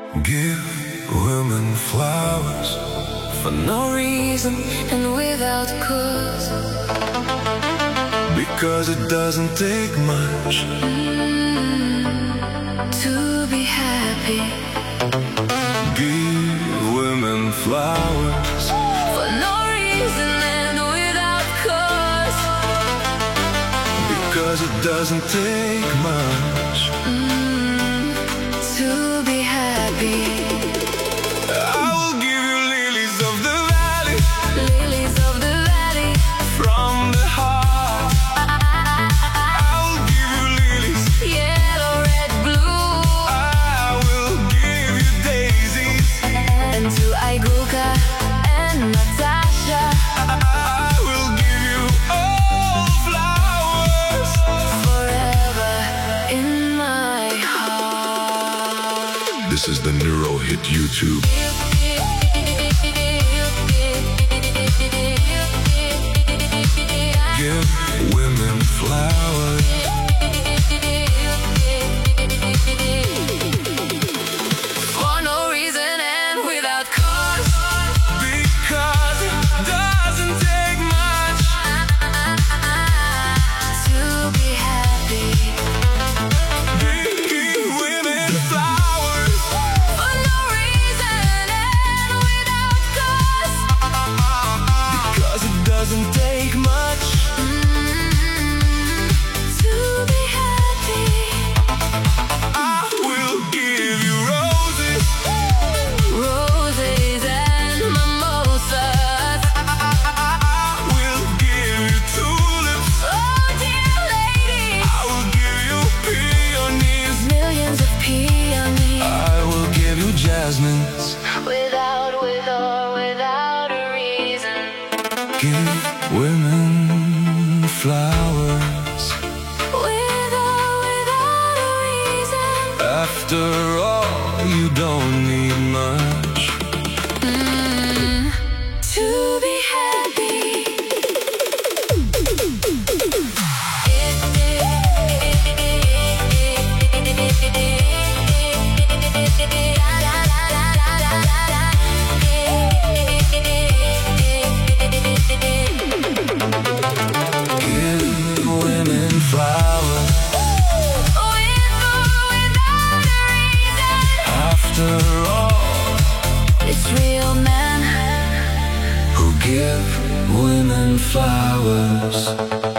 Give women flowers for no reason and without cause, because it doesn't take much to be happy. Give women flowers For no reason and without cause, because it doesn't take much to be happy. I will give you lilies of the valley, Lilies of the valley, from the heart. I will give you lilies, yellow, red, blue, I will give you daisies, and to Aiguka and Natasha. I will give you all flowers Forever in my heart. This is the Neuro Hit YouTube. Give women flowers For no reason and without cause, because it doesn't take much to be happy. Give women flowers For no reason and without cause, because it doesn't take much to be happy. I will give you roses, Roses and mimosas. I will give you tulips, Oh dear lady, I will give you peonies, millions of peonies, I will give you jasmines. with or without a reason. Give women flowers With or without a reason. after all, you don't need much To be happy. Give women flowers With or without a reason. after all, It's real men who give women flowers.